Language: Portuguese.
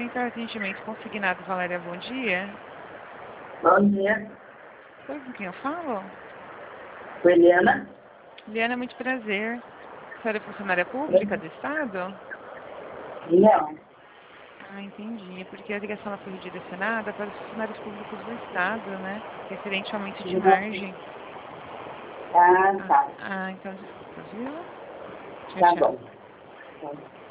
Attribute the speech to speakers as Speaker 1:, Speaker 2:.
Speaker 1: Central de Atendimento Consignado, Valéria, bom dia.
Speaker 2: Bom dia.
Speaker 1: Oi, com quem eu falo?
Speaker 2: Com Eliana?
Speaker 1: Liana, muito prazer. A senhora é funcionária pública do Estado?
Speaker 2: Não.
Speaker 1: Ah, entendi. Porque a ligação ela foi redirecionada para os funcionários públicos do Estado, né? Referente ao aumento de margem.
Speaker 2: Ah, tá.
Speaker 1: Então desculpa, viu? Tchau,
Speaker 2: Tá
Speaker 1: tchau.
Speaker 2: bom.